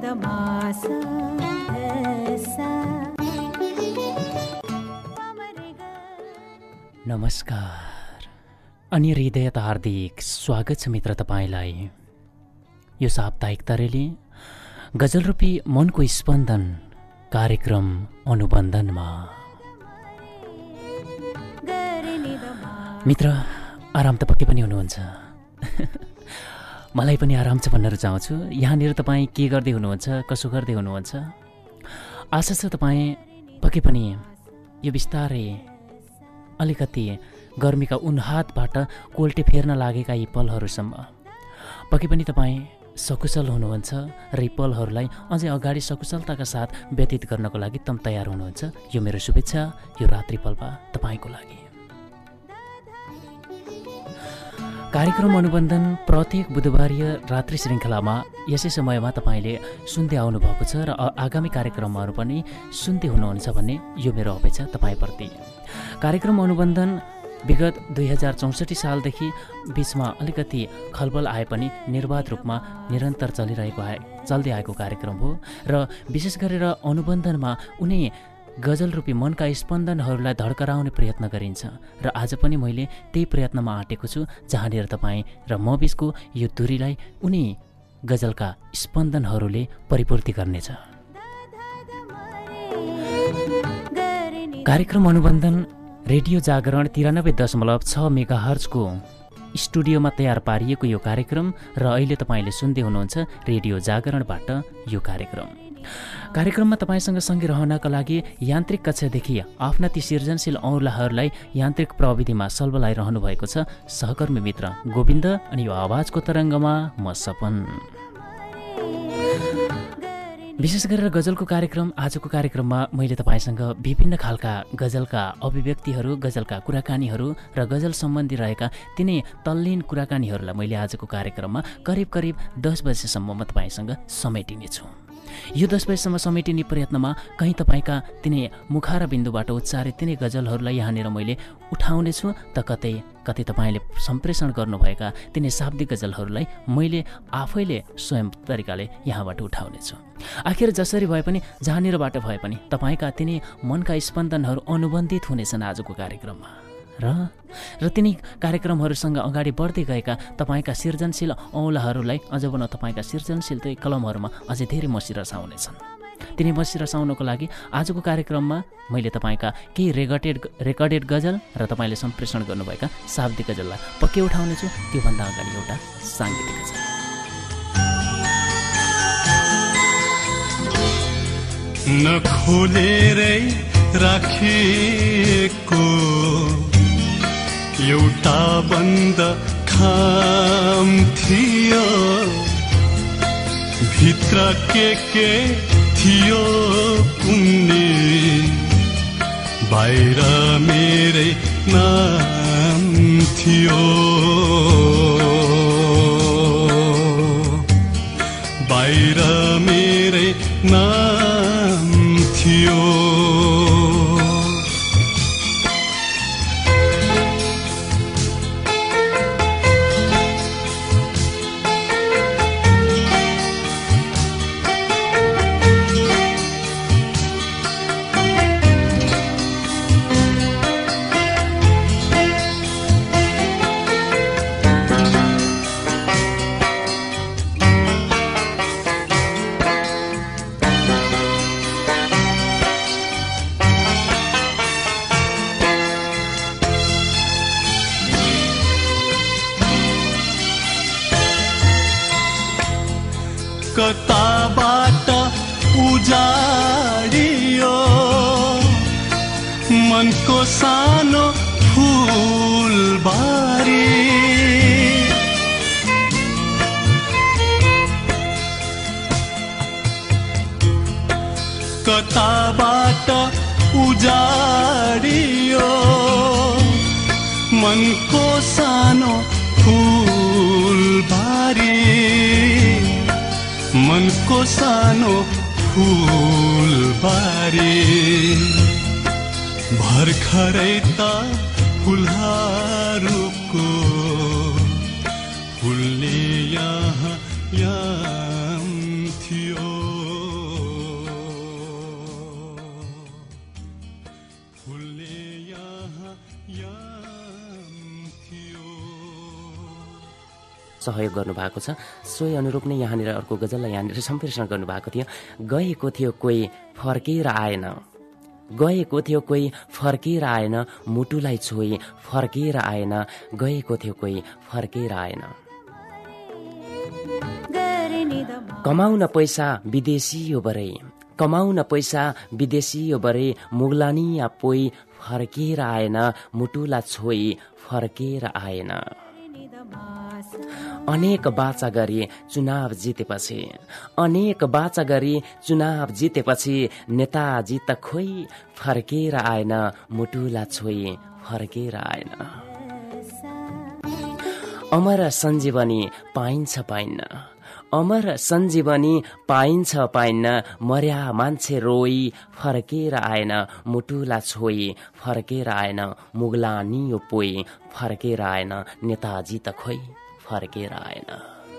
नमस्कार अनि हृदयत हार्दिक स्वागत छ मित्र तपाईलाई यो साप्ताहिक तरेली गजलरूपी मनको स्पन्दन कार्यक्रम अनुबन्धनमा। मित्र आराम त पक्कै पनि हुनुहुन्छ मलाई पनि आराम छ भन्न रुचाउँछु। यहाँनिर तपाईँ के गर्दै हुनुहुन्छ, कसो गर्दै हुनुहुन्छ? आशा छ तपाईँ पक्कै पनि यो बिस्तारै अलिकति गर्मीका उन्हातबाट कोल्टे फेर्न लागेका यी पलहरूसम्म पक्कै पनि तपाईँ सकुशल हुनुहुन्छ र यी पलहरूलाई अझै अगाडि सकुशलताका साथ व्यतीत गर्नको लागि तम तयार हुनुहुन्छ। यो मेरो शुभेच्छा यो रात्रि पलमा तपाईँको लागि। कार्यक्रम अनुबन्धन प्रत्येक बुधबारीय रात्रि श्रृङ्खलामा यसै समयमा तपाईँले सुन्दै आउनुभएको छ र आगामी कार्यक्रमहरू पनि सुन्दै हुनुहुन्छ भन्ने यो मेरो अपेक्षा तपाईँप्रति। कार्यक्रम अनुबन्धन विगत 2064 सालदेखि बीचमा अलिकति खलबल आए पनि निर्वाध रूपमा निरन्तर चल्दै आएको कार्यक्रम हो र विशेष गरेर अनुबन्धनमा उनी गजलरूपी मनका स्पन्दनहरूलाई धड्कराउने प्रयत्न गरिन्छ र आज पनि मैले त्यही प्रयत्नमा आँटेको छु, जहाँनिर तपाईँ र म बीचको यो दूरीलाई उनी गजलका स्पन्दनहरूले परिपूर्ति गर्नेछ। कार्यक्रम अनुबन्धन रेडियो जागरण 93.6 मेगाहर्जको स्टुडियोमा तयार पारिएको यो कार्यक्रम र अहिले तपाईँले सुन्दै हुनुहुन्छ रेडियो जागरणबाट यो कार्यक्रममा तपाईँसँग सँगै रहनका लागि यान्त्रिक कक्षादेखि आफ्ना ती सृजनशील औँलाहरूलाई यान्त्रिक प्रविधिमा सल्बलाइरहनु भएको छ सहकर्मी मित्र गोविन्द अनि यो आवाजको तरङ्गमा म सपन। विशेष गरेर गजलको कार्यक्रम आजको कार्यक्रममा मैले तपाईँसँग विभिन्न खालका गजलका अभिव्यक्तिहरू, गजलका कुराकानीहरू र गजल सम्बन्धी रहेका तिनै तल्लीन कुराकानीहरूलाई मैले आजको कार्यक्रममा करिब 10 बजेसम्म म तपाईँसँग समेटिनेछु। यो 10 बजेसम्म समेटिने प्रयत्नमा कहीँ तपाईँका तिनै मुखार बिन्दुबाट उच्चारित तिनै गजलहरूलाई यहाँनिर मैले उठाउनेछु त कतै तपाईँले सम्प्रेषण गर्नुभएका तिनै शाब्दिक गजलहरूलाई मैले आफैले स्वयं तरिकाले यहाँबाट उठाउनेछु। आखिर जसरी भए पनि जहाँनिरबाट भए पनि तपाईँका तिनै मनका स्पन्दनहरू अनुबन्धित हुनेछन् आजको कार्यक्रममा र तिनी कार्यक्रमहरूसँग अगाडि बढ्दै गएका तपाईँका सृजनशील औँलाहरूलाई अझ भनौँ तपाईँका सृजनशील कलमहरूमा अझै धेरै मसी रसाउनेछन्। तिनी मसी रसाउनको लागि आजको कार्यक्रममा मैले तपाईँका केही रेकर्डेड गजल र तपाईँले सम्प्रेषण गर्नुभएका शाब्दिक गजललाई पक्कै उठाउनेछु। त्योभन्दा अगाडि एउटा साङ्गीतिक गजल। नखोलेरै राखेको एउटा बन्द खाम थियो, भित्र के थियो कुन्नी, बाहिर मेरै नाम थियो, बाहिर मेरै नाम थियो। कताबाट उजाडियो मनको सानो फुलबारी, कताबाट उजाडियो मनको सानो फुलबारी, मनको सानो फुलबारी, भर्खरै त फुलहरूको फुल्ने यहाँ थियो। सहयोग गर्नुभएको छ। सोही अनुरूप नै यहाँनिर अर्को गजललाई यहाँनिर सम्प्रेषण गर्नुभएको थियो। गएको थियो कोही फर्केर आएन, गएको थियो कोही फर्केर आएन, मुटुलाई छोई फर्केर आएन, गएको थियो कोही फर्केर आएन। कमाउन पैसा विदेशी यो बरै, कमाउन पैसा विदेशी यो बरै, मुगलानी या पोई फर्केर आएन, मुटुला छोई फर्केर आएन। अनेक बाचा गरी चुनाव जितेपछि, अनेक बाचा गरी चुनाव जितेपछि, नेताजी त खोइ फर्केर आएन, मुटुला छोई फर्केर आएन। अमर सञ्जीवनी पाइन्छ पाइन्न, अमर सञ्जीवनी पाइन्छ पाइन्न, मर्या मान्छे रोई फर्केर आएन, मुटुला छोई फर्केर आएन, मुगलानी यो पोई फर्केर आएन, नेताजी त खोइ फर्केर आएन।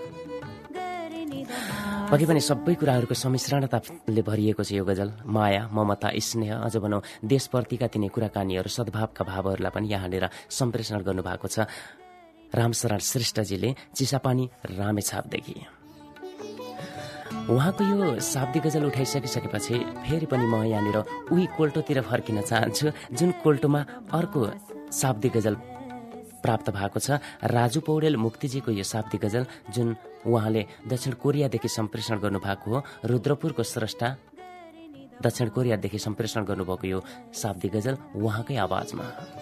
पक्कै पनि सबै कुराहरूको सम्मिश्रणताले भरिएको छ यो गजल। माया, ममता, स्नेह, अझ भनौँ देशप्रतिका तिनै कुराकानीहरू, सद्भावका भावहरूलाई पनि यहाँनिर सम्प्रेषण गर्नुभएको छ रामशरण श्रेष्ठजीले चिसापानी रामेछापदेखि। उहाँको यो शाब्दिक गजल उठाइसकिसकेपछि फेरि पनि म यहाँनिर उही कोल्टोतिर फर्किन चाहन्छु जुन कोल्टोमा अर्को शाब्दिक गजल प्राप्त भएको छ। राजु पौडेल मुक्तिजीको यो शाब्दिक गजल जुन उहाँले दक्षिण कोरियादेखि सम्प्रेषण गर्नुभएको हो। रुद्रपुरको स्रष्टा दक्षिण कोरियादेखि सम्प्रेषण गर्नुभएको यो शाब्दिक गजल उहाँकै आवाजमा।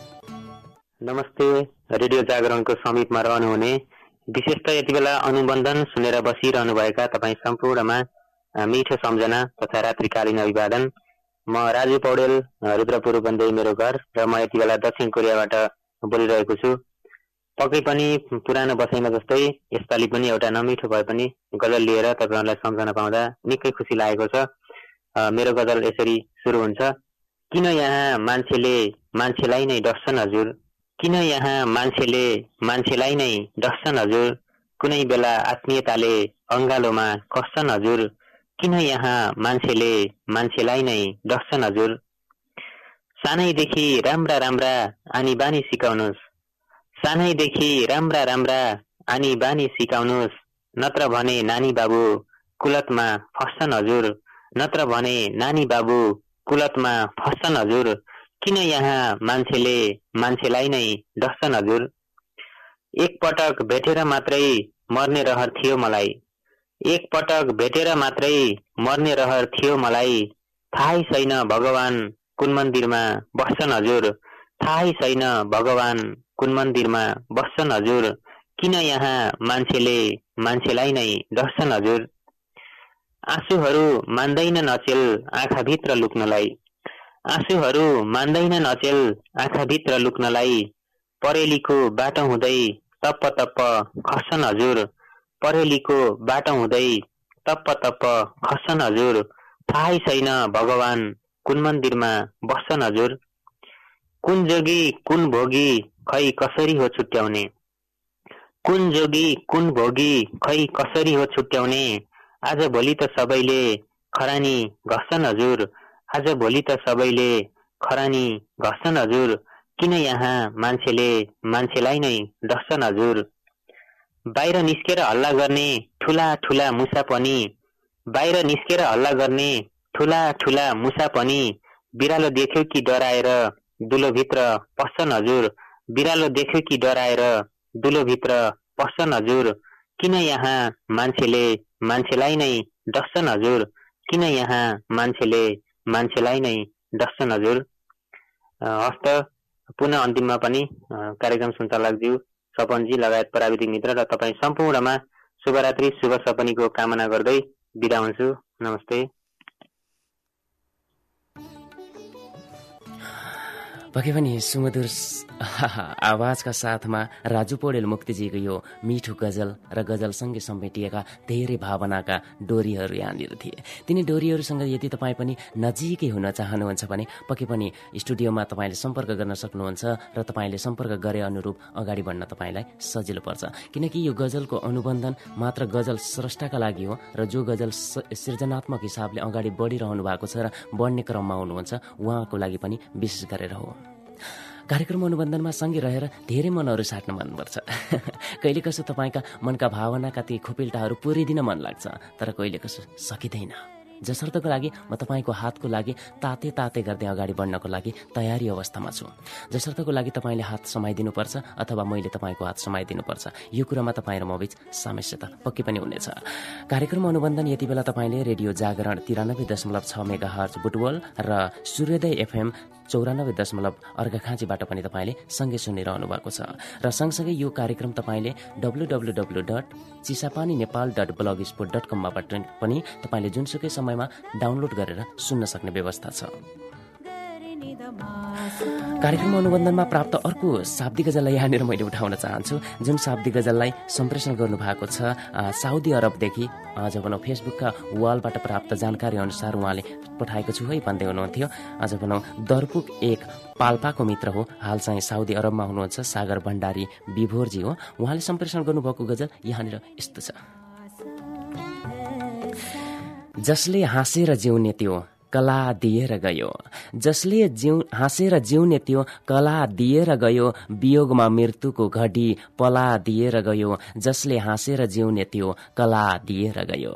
नमस्ते, रेडियो जागरणको समीपमा रहनुहुने विशेष त यति बेला अनुबन्धन सुनेर बसिरहनुभएका तपाईँ सम्पूर्णमा मिठो सम्झना तथा रात्रिकालीन अभिवादन। म राजु पौडेल, रुद्रपुर बन्दै मेरो घर, र म यति बेला दक्षिण कोरियाबाट बोलिरहेको छु। पक्कै पनि पुरानो बसाइमा जस्तै यसपालि पनि एउटा नमिठो भए पनि गजल लिएर तपाईँहरूलाई सम्झन पाउँदा निकै खुसी लागेको छ। मेरो गजल यसरी सुरु हुन्छ। किन यहाँ मान्छेले मान्छेलाई नै डस्छन् हजुर, किन यहाँ मान्छेले मान्छेलाई नै डस्छन् हजुर, कुनै बेला आत्मीयताले अङ्गालोमा कस्छन् हजुर, किन यहाँ मान्छेले मान्छेलाई नै डस्छन् हजुर। सानैदेखि राम्रा राम्रा आनी बानी सिकाउनुहोस्, सानैदेखि राम्रा राम्रा आनी बानी सिकाउनुहोस्, नत्र भने नानी बाबु कुलतमा फस्छन् हजुर, नत्र भने नानी बाबु कुलतमा फस्छन् हजुर, किन यहाँ मान्छेले मान्छेलाई नै डस्छन् हजुर। एक पटक भेटेर मात्रै मर्ने रहर थियो मलाई, एक पटक भेटेर मात्रै मर्ने रहर थियो मलाई, थाहै छैन भगवान कुन मन्दिरमा बस्छन् हजुर, थाहै छैन भगवान कुन मन्दिरमा बस्छन् हजुर, किन यहाँ मान्छेले मान्छेलाई नै डस्छन् हजुर। आँसुहरू मान्दैन नचेल आँखाभित्र लुक्नलाई, आँसुहरू मान्दैन नचेल आँखाभित्र लुक्नलाई, परेलीको बाटो हुँदै तप्प तप्प खस्छन् हजुर, परेलीको बाटो हुँदै तप्प तप्प खस्छन् हजुर, थाहै छैन भगवान कुन मन्दिरमा बस्छन् हजुर। कुन जोगी कुन भोगी खै कसरी हो छुट्याउने, कुन जोगी कुन भोगी खै कसरी हो छुट्याउने, आज भोलि त सबैले खरानी घस्छन् हजुर, आज भोलि त सबैले खरानी घस्छन् हजुर, किन यहाँ मान्छेले मान्छेलाई नै डस्छन् हजुर। बाहिर निस्केर हल्ला गर्ने ठुला ठुला मुसा पनि, बाहिर निस्केर हल्ला गर्ने ठुला ठुला मुसा पनि, बिरालो देख्यो कि डराएर दुलोभित्र पस्छन् हजुर, बिरालो देख्यो कि डराएर दुलोभित्र पस्छन् हजुर, किन यहाँ मान्छेले मान्छेलाई नै डस्छन् हजुर, किन यहाँ मान्छेले मान्छेलाई नै डस्छन् हजुर। हस्त पुनः अन्तिममा पनि कार्यक्रम सञ्चालकज्यू सपनजी लगायत प्राविधिक मित्र र तपाईँ सम्पूर्णमा शुभरात्रि शुभ सपनीको कामना गर्दै बिदा हुन्छु। नमस्ते। पक्कै पनि सुमधुर आवाजका साथमा राजु पौडेल मुक्तिजीको यो मिठो गजल र गजलसँगै समेटिएका धेरै भावनाका डोरीहरू यहाँनिर थिए। तिनी डोरीहरूसँग यदि तपाईँ पनि नजिकै हुन चाहनुहुन्छ भने पक्कै पनि स्टुडियोमा तपाईँले सम्पर्क गर्न सक्नुहुन्छ र तपाईँले सम्पर्क गरे अनुरूप अगाडि बढ्न तपाईँलाई सजिलो पर्छ, किनकि यो गजलको अनुबन्धन मात्र गजल स्रष्टाका लागि हो र जो गजल सृजनात्मक हिसाबले अगाडि बढिरहनु भएको छ र बढ्ने क्रममा हुनुहुन्छ उहाँको लागि पनि विशेष गरेर हो। कार्यक्रम अनुबन्धनमा सँगै रहेर धेरै मनहरू साट्न मनपर्छ। कहिले कसो तपाईँका मनका भावनाका ती खोपेल्टाहरू पुरिदिन मन लाग्छ, तर कहिले कसो सकिँदैन। जसर्तको लागि म तपाईँको हातको लागि ताते ताते गर्दै अगाडि बढ्नको लागि तयारी अवस्थामा छु। जसर्तको लागि तपाईँले हात समाइदिनुपर्छ अथवा मैले तपाईँको हात समाइदिनुपर्छ। यो कुरामा तपाईँ र म बीच सामस्यता पक्कै पनि हुनेछ। कार्यक्रम अनुबन्धन यति बेला तपाईँले रेडियो जागरण 93.6 मेगाहर्ज बुटवल र सूर्योदय FM 94.0 अर्घाखाँचीबाट पनि तपाईँले सँगै सुनिरहनु भएको छ। र सँगसँगै यो कार्यक्रम तपाईँले www.chisapaninepal.blogspot.com बाट पनि तपाईँले जुनसुकै समयमा डाउनलोड गरेर सुन्न सक्ने व्यवस्था छ। कार्यक्रम अनुबन्धनमा प्राप्त अर्को शाब्दिक गजललाई यहाँनिर मैले उठाउन चाहन्छु, जुन शाब्दिक गजललाई सम्प्रेषण गर्नुभएको छ साउदी अरबदेखि। आज भनौँ फेसबुकका वालबाट प्राप्त जानकारी अनुसार उहाँले पठाएको छु है भन्दै हुनुहुन्थ्यो। आज भनौँ दर्पुक एक पाल्पाको मित्र हो, हाल चाहिँ साउदी अरबमा हुनुहुन्छ, सागर भण्डारी विभोरजी हो। उहाँले सम्प्रेषण गर्नुभएको गजल यहाँनिर यस्तो छ। जसले हाँसेर जिउने त्यो कला दिएर गयो, जसले हाँसेर जिउने त्यो कला दिएर गयो, वियोगमा मृत्युको घडी पला दिएर गयो, जसले हाँसेर जिउने त्यो कला दिएर गयो।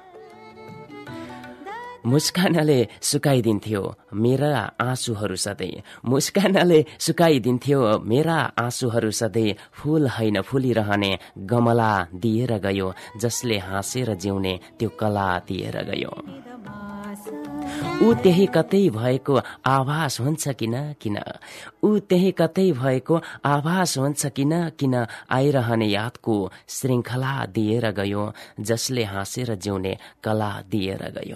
मुस्कानले सुकाइदिन्थ्यो मेरा आँसुहरू सधैँ, मुस्कानले सुकाइदिन्थ्यो मेरा आँसुहरू सधैँ, फूल होइन फुलिरहने गमला दिएर गयो, जसले हाँसेर जिउने त्यो कला दिएर गयो। ऊ त्यही कतै भएको आभास हुन्छ किन किन, ऊ त्यही कतै भएको आभास हुन्छ किन किन, आइरहने यादको श्रृङ्खला दिएर गयो, जसले हाँसेर जिउने कला दिएर गयो।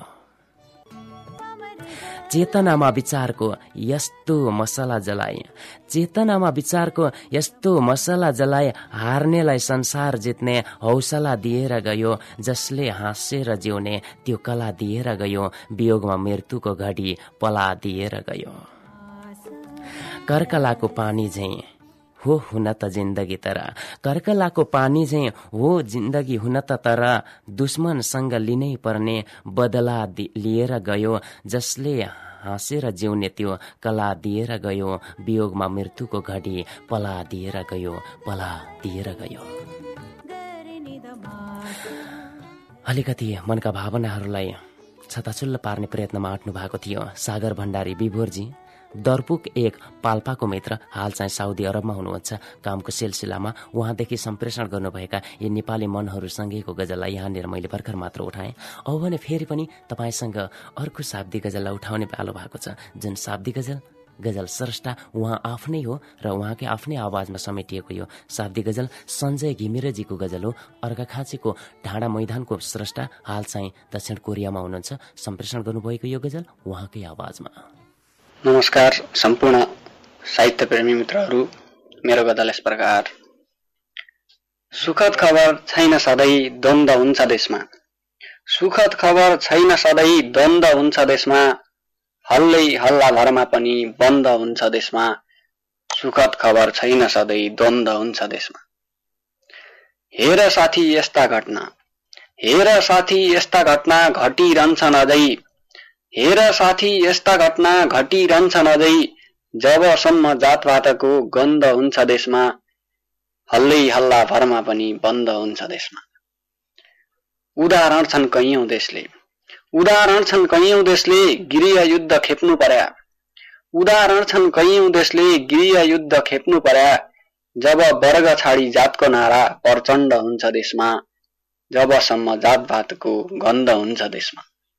चेतनामा विचारको यस्तो मसला जलाए, चेतनामा विचारको यस्तो मसला जलाए, हार्नेलाई संसार जित्ने हौसला दिएर गयो, जसले हाँसेर जिउने त्यो कला दिएर गयो, वियोगमा मृत्युको घडी पला दिएर गयो। कर्कलाको पानी झैं हो हुन त जिन्दगी तर, कर्कलाको पानी झैं हो जिन्दगी हुन त तर, दुश्मनसँग लिनै पर्ने बदला लिएर गयो, जसले हाँसेर जिउने त्यो कला दिएर गयो, वियोगमा मृत्युको घडी पला दिएर गयो, पला दिएर गयो। अलिकति मनका भावनाहरूलाई छताछुल्ल पार्ने प्रयत्नमा आँट्नु भएको थियो सागर भण्डारी विभोरजी। दर्पुक एक पाल्पाको मित्र, हाल चाहिँ साउदी अरबमा हुनुहुन्छ कामको सिलसिलामा। उहाँदेखि सम्प्रेषण गर्नुभएका यी नेपाली मनहरूसँगैको गजललाई यहाँनिर मैले भर्खर मात्र उठाएँ। अब भने फेरि पनि तपाईँसँग अर्को शाब्दिक गजललाई उठाउने पालो भएको छ, जुन शाब्दिक गजल स्रष्टा उहाँ आफ्नै हो र उहाँकै आफ्नै आवाजमा समेटिएको यो शाब्दिक गजल सञ्जय घिमिरेजीको गजल हो। अर्घाखाँचीको ढाँडा मैदानको स्रष्टा, हाल चाहिँ दक्षिण कोरियामा हुनुहुन्छ। सम्प्रेषण गर्नुभएको यो गजल उहाँकै आवाजमा। नमस्कार सम्पूर्ण साहित्य प्रेमी मित्रहरू, मेरो गजल यस प्रकार। सुखद खबर छैन सधैँ द्वन्द हुन्छ देशमा, सुखद खबर छैन सधैँ द्वन्द हुन्छ देशमा, हल्लै हल्ला भरमा पनि बन्द हुन्छ देशमा, सुखद खबर छैन सधैँ द्वन्द हुन्छ देशमा। हेर साथी यस्ता घटना, हेर साथी यस्ता घटना घटिरहन्छन् अझै, हेर साथी यस्ता घटना घटिरहन्छन् अझै, जबसम्म जातपातको गन्ध हुन्छ देशमा, हल्लै हल्ला भरमा पनि बन्द हुन्छ देशमा। उदाहरण छन् कैयौं देशले, उदाहरण छन् कैयौं देशले गृह युद्ध खेप्नु पर्या, उदाहरण छन् कैयौं देशले गृह युद्ध खेप्नु पर्या, जब वर्ग छाडी जातको नारा प्रचण्ड हुन्छ देशमा, जबसम्म जातपातको गन्ध हुन्छ देशमा।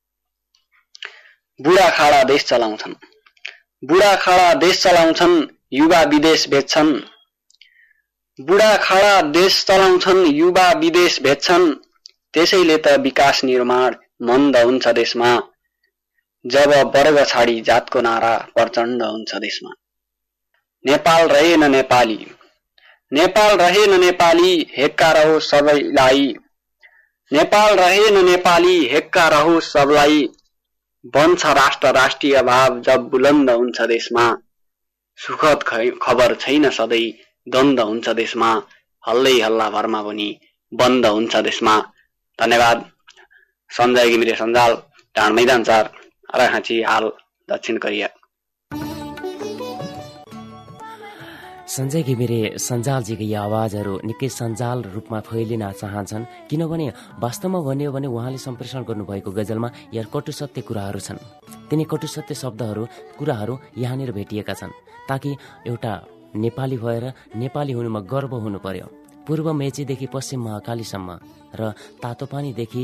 बुढाखाडा देश चलाउँछन्, बुढाखाडा देश चलाउँछन्, युवा विदेश भेट्छन्, बुढाखाडा देश चलाउँछन्, युवा विदेश भेट्छन्, त्यसैले त विकास निर्माण मन्द हुन्छ देशमा, जब वर्ग छाडी जातको नारा प्रचण्ड हुन्छ देशमा। नेपाल रहेन नेपाली, नेपाल रहेन नेपाली, हेक्का रहो सबैलाई, नेपाल रहेन नेपाली, हेक्का रहो सबलाई, बन्छ राष्ट्र राष्ट्रिय भाव जब बुलन्द हुन्छ देशमा, सुखद खबर छैन सधैँ द्वन्द हुन्छ देशमा, हल्लै हल्ला भरमा पनि बन्द हुन्छ देशमा। धन्यवाद। सञ्जय घिमिरे सञ्जाल, ढाँड मैदान 4, अर्घाखाँची, हाल दक्षिण कोरिया। सञ्जय घिमिरे सञ्जालजीको यी आवाजहरू निकै सञ्जाल रूपमा फैलिन चाहन्छन्, किनभने वास्तवमा भन्यो भने उहाँले सम्प्रेषण गर्नुभएको गजलमा यहाँ कटु सत्य कुराहरू छन्। तिनी कटु सत्य शब्दहरू कुराहरू यहाँनिर भेटिएका छन्, ताकि एउटा नेपाली भएर नेपाली हुनुमा गर्व हुनु पर्यो। पूर्व मेचीदेखि पश्चिम महाकालीसम्म र तातोपानीदेखि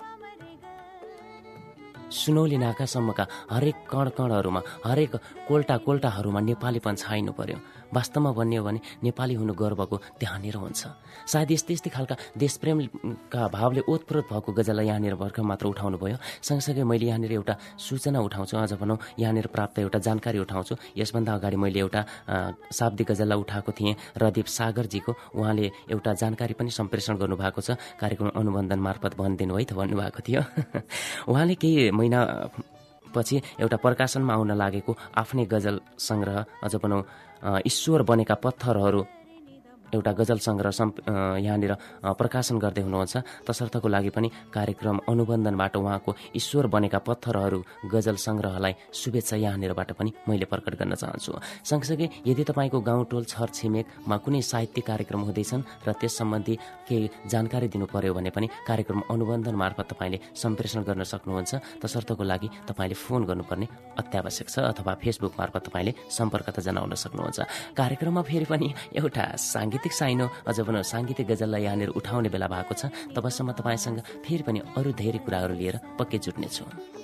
सुनौली नाकासम्मका हरेक कणकणहरूमा, हरेक कोल्टाहरूमा नेपालीपन छाइनु पर्यो। वास्तवमा भन्यो भने नेपाली हुनु गर्वको त्यहाँनिर हुन्छ। सायद यस्तै खालका देशप्रेमका भावले ओतप्रोत भएको गजललाई यहाँनिर भर्खर मात्र उठाउनु भयो। सँगसँगै मैले यहाँनिर एउटा सूचना उठाउँछु, अझ भनौँ यहाँनिर प्राप्त एउटा जानकारी उठाउँछु। यसभन्दा अगाडि मैले एउटा शाब्दिक गजललाई उठाएको थिएँ, रदीप सागरजीको। उहाँले एउटा जानकारी पनि सम्प्रेषण गर्नुभएको छ, कार्यक्रम अनुबन्धन मार्फत भनिदिनु है त भन्नुभएको थियो। उहाँले केही महिना पछि एउटा प्रकाशनमा आउन लागेको आफ्नै गजल सङ्ग्रह, अझ भनौँ ईश्वर बनेका पत्थरहरू एउटा गजल सङ्ग्रह यहाँनिर प्रकाशन गर्दै हुनुहुन्छ। तसर्थको लागि पनि कार्यक्रम अनुबन्धनबाट उहाँको ईश्वर बनेका पत्थरहरू गजल सङ्ग्रहलाई शुभेच्छा यहाँनिरबाट पनि मैले प्रकट गर्न चाहन्छु। सँगसँगै यदि तपाईँको गाउँटोल छर छिमेकमा कुनै साहित्यिक कार्यक्रम हुँदैछन् र त्यस सम्बन्धी केही जानकारी दिनु पर्यो भने पनि कार्यक्रम अनुबन्धन मार्फत तपाईँले सम्प्रेषण गर्न सक्नुहुन्छ। तसर्थको लागि तपाईँले फोन गर्नुपर्ने अत्यावश्यक छ, अथवा फेसबुक मार्फत तपाईँले सम्पर्कता जनाउन सक्नुहुन्छ। कार्यक्रममा फेरि पनि एउटा साङ्गीतिक साइनो, अझ भनौँ साङ्गीतिक गजललाई यहाँनिर उठाउने बेला भएको छ। तबसम्म तपाईँसँग फेरि पनि अरू धेरै कुराहरू लिएर पक्कै जुट्नेछु।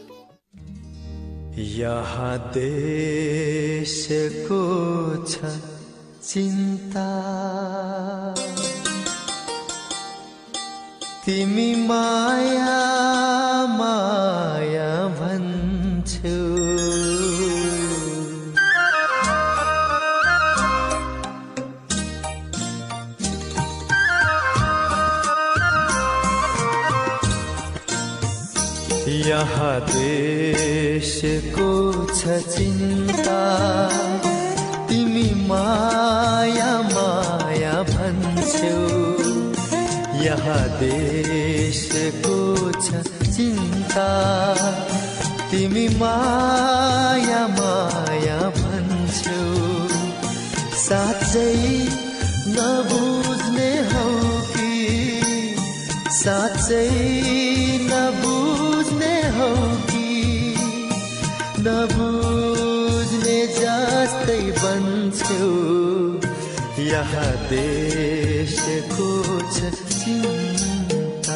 यहाँ देशको छ चिन्ता, तिमी माया माया भन्छौ, यहाँ देशको छ चिन्ता, तिमी माया माया भन्छौ। यहाँ देशको छ चिन्ता, तिमी माया माया भन्छौ। साँच्चै नबुझ्ने हौ कि, साँच्चै नबुझ्ने हौ कि, नबुझ्ने जस्तै बन्छौ। यहाँ देशको छ चिन्ता।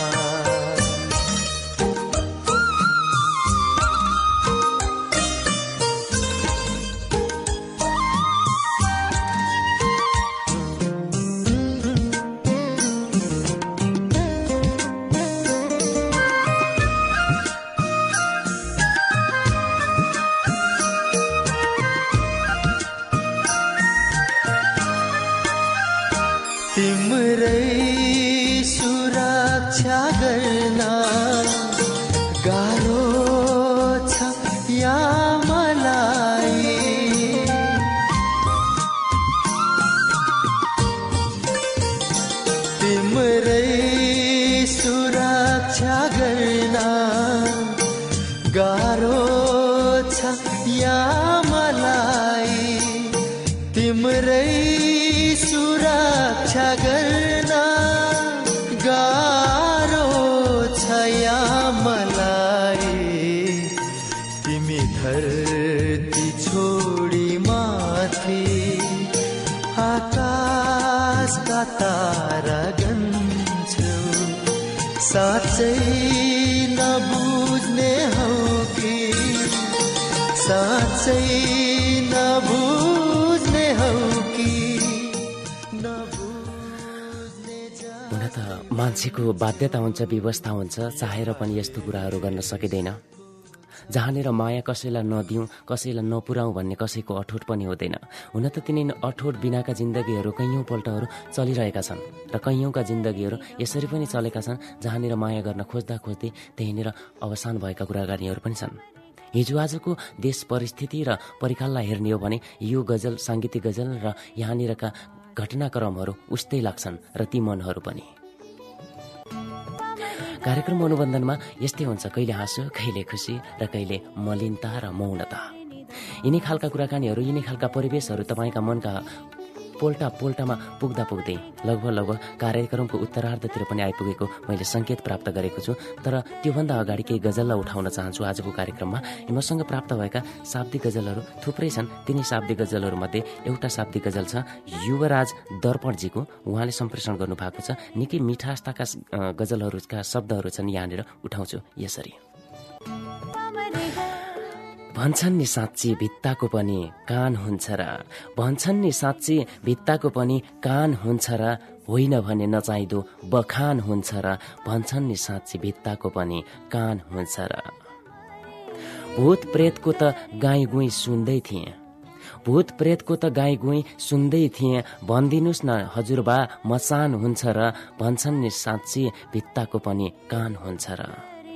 तिम्रै सुरक्षा गर्न गाह्रो छ या मलाई, तिम्रै सुरक्षा गर्न गाह्रो छ या मलाई, तिम्रै सुरक्षा गर्न गाह्रो छ या मलाई। तिमी धरती छोडी माथि आकाशका तारा गन्छौ। साँच्चै नबुझ्ने हौ कि, साँच्चै नबुझ्ने हौ कि। मान्छेको बाध्यता हुन्छ, व्यवस्था हुन्छ, चाहेर पनि यस्तो कुराहरू गर्न सकिँदैन। जहाँनिर माया कसैलाई नदिउँ, कसैलाई नपुर्याउँ भन्ने कसैको अठोट पनि हुँदैन। हुन त तिनी अठोट बिनाका जिन्दगीहरू कैयौँ पल्टहरू चलिरहेका छन् र कैयौँका जिन्दगीहरू यसरी पनि चलेका छन् जहाँनिर माया गर्न खोज्दा खोज्दै त्यहीँनिर अवसान भएका कुराकानीहरू पनि छन्। हिजो आजको देश परिस्थिति र परिकाललाई हेर्ने हो भने यो गजल, साङ्गीतिक गजल र यहाँनिरका घटनाक्रमहरू उस्तै लाग्छन् र ती मनहरू पनि। कार्यक्रम अनुबन्धनमा यस्तै हुन्छ, कहिले हाँसो, कहिले खुसी र कहिले मलिनता र मौनता। यिनै खालका कुराकानीहरू, यिनै खालका परिवेशहरू तपाईँका मनका पोल्टामा पुग्दा पुग्दै लगभग कार्यक्रमको उत्तरार्धतिर पनि आइपुगेको मैले सङ्केत प्राप्त गरेको छु। तर त्योभन्दा अगाडि केही गजललाई उठाउन चाहन्छु आजको कार्यक्रममा। मसँग प्राप्त भएका शाब्दिक गजलहरू थुप्रै छन्। तिनै शाब्दिक गजलहरूमध्ये एउटा शाब्दिक गजल छ युवराज दर्पणजीको। उहाँले सम्प्रेषण गर्नुभएको छ। निकै मिठासताका गजलहरूका शब्दहरू छन्, यहाँनिर उठाउँछु यसरी। भन्छन् नि साँच्ची भित्ताको पनि कान हुन्छ र, भन्छन् नि साँच्ची भित्ताको पनि कान हुन्छ र, होइन भने नचाहिँदो बखान हुन्छ र, भन्छन् नि साँच्ची भित्ताको पनि कान हुन्छ र। भूत प्रेतको त गाई गुई सुन्दै थिएँ, भूत प्रेतको त गाई गुई सुन्दै थिएँ, भनिदिनुहोस् न हजुरबा मसान हुन्छ र, भन्छन् नि साँच्ची भित्ताको पनि कान हुन्छ र।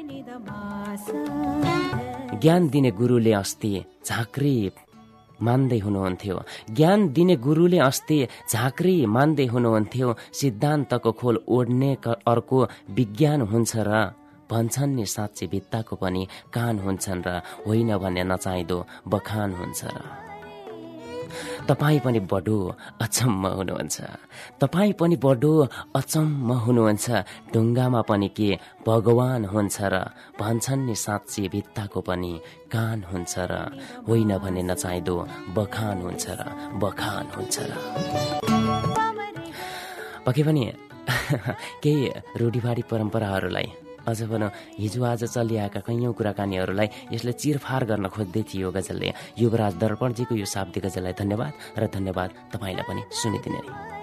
ज्ञान दिने गुरुले अस्ति झाँक्री मान्दै हुनुहुन्थ्यो, ज्ञान दिने गुरुले अस्ति झाँक्री मान्दै हुनुहुन्थ्यो, सिद्धान्तको खोल ओढ्ने अर्को विज्ञान हुन्छ र, भन्छन् नि साँच्ची भित्ताको पनि कान हुन्छन् र, होइन भने नचाहिँदो बखान हुन्छ र। तपाईँ पनि बडो अचम्म हुनुहुन्छ, तपाईँ पनि बडो अचम्म हुनुहुन्छ, ढुङ्गामा पनि के भगवान हुन्छ र, भन्छन् नि साँच्ची भित्ताको पनि कान हुन्छ र, होइन भने नचाहिँदो बखान हुन्छ र, बखान हुन्छ र। पक्कै पनि केही रूढिवादी परम्पराहरूलाई अझ भनौँ हिजो आज चलिआएका कैयौँ कुराकानीहरूलाई यसले चिरफार गर्न खोज्दै थियो गजलले। युवराज दर्पणजीको यो शाब्दिक गजललाई धन्यवाद र धन्यवाद तपाईँलाई पनि सुनिदिने।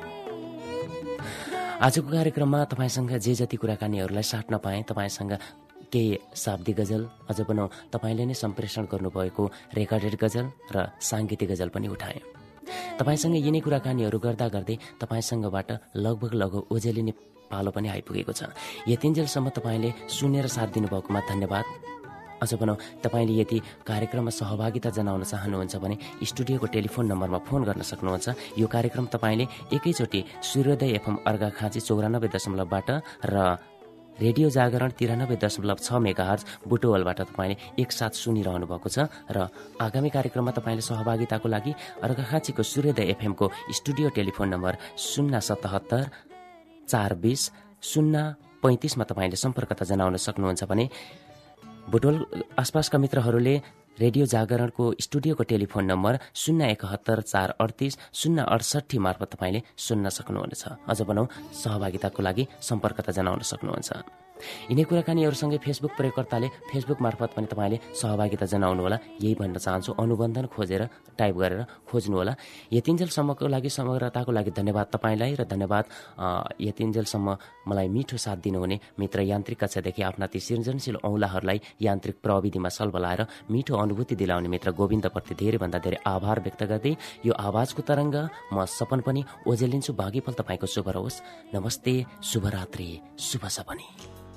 आजको कार्यक्रममा तपाईँसँग जे जति कुराकानीहरूलाई साट्न पाएँ, तपाईँसँग केही शाब्दिक गजल अझ भनौँ तपाईँले नै सम्प्रेषण गर्नुभएको रेकर्डेड गजल र साङ्गीतिक गजल पनि उठाएँ। तपाईँसँग यिनै कुराकानीहरू गर्दा गर्दै तपाईँसँगबाट लगभग ओझेलिने पालो पनि आइपुगेको छ। यतिन्जेलसम्म तपाईँले सुनेर साथ दिनुभएकोमा धन्यवाद। अझ भनौँ तपाईँले यदि कार्यक्रममा सहभागिता जनाउन चाहनुहुन्छ भने स्टुडियोको टेलिफोन नम्बरमा फोन गर्न सक्नुहुन्छ। यो कार्यक्रम तपाईँले एकैचोटि सूर्योदय एफएम अर्घाखाँची 94.8 र रेडियो जागरण 93.6 मेगाहर्ज बुटोवलबाट तपाईँले एकसाथ सुनिरहनु भएको छ। र आगामी कार्यक्रममा तपाईँले सहभागिताको लागि अर्घाखाँचीको सूर्योदय एफएमको स्टुडियो टेलिफोन नम्बर 077 420 035 मा तपाईँले सम्पर्कता जनाउन सक्नुहुन्छ भने बुटोल आसपासका मित्रहरूले रेडियो जागरणको स्टुडियोको टेलिफोन नम्बर 071 438 068 मार्फत तपाईँले सुन्न सक्नुहुनेछ। अझ भनौँ सहभागिताको लागि सम्पर्कता जनाउन सक्नुहुन्छ। यिनै कुराकानीहरूसँगै फेसबुक प्रयोगकर्ताले फेसबुक मार्फत पनि तपाईँले सहभागिता जनाउनुहोला। यही भन्न चाहन्छु, अनुबन्धन खोजेर टाइप गरेर खोज्नुहोला। यतिन्जेलसम्मको लागि समग्रताको लागि धन्यवाद तपाईँलाई र धन्यवाद यतिन्जेलसम्म मलाई मिठो साथ दिनुहुने मित्र यान्त्रिक कक्षादेखि आफ्ना ती सृजनशील औँलाहरूलाई यान्त्रिक प्रविधिमा सल्बलाएर मिठो अनुभूति दिलाउने मित्र गोविन्दप्रति धेरैभन्दा धेरै आभार व्यक्त गर्दै यो आवाजको तरङ्ग म सपन पनि ओझेलिन्छु। भागीफल तपाईँको शुभ रहोस्। नमस्ते, शुभरात्रि, शुभ सपनी।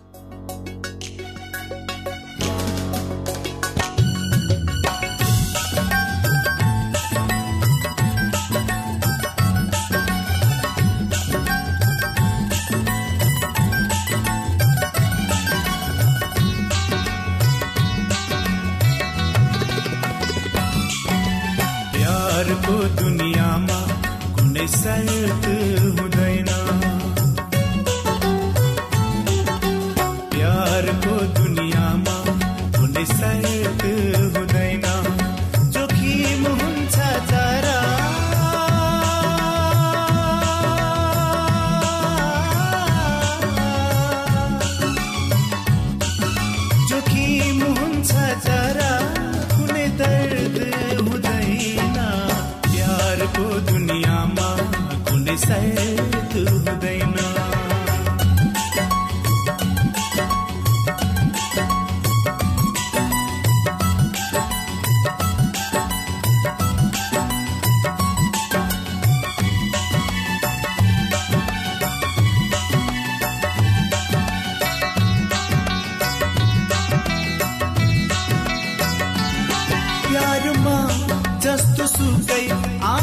प्यारको दुनियाँमा कुनै शर्त हुँदैन, प्यारको दुनियाँमा कुनै शर्त हुँदैन, जोखिम हुन्छ जरा जोखिम हुन्छ जरा, कुनै दर्द हुँदैन, प्यारको दुनियाँमा कुनै शर्त हुँदैन। प्यारमा जस्तो सुकै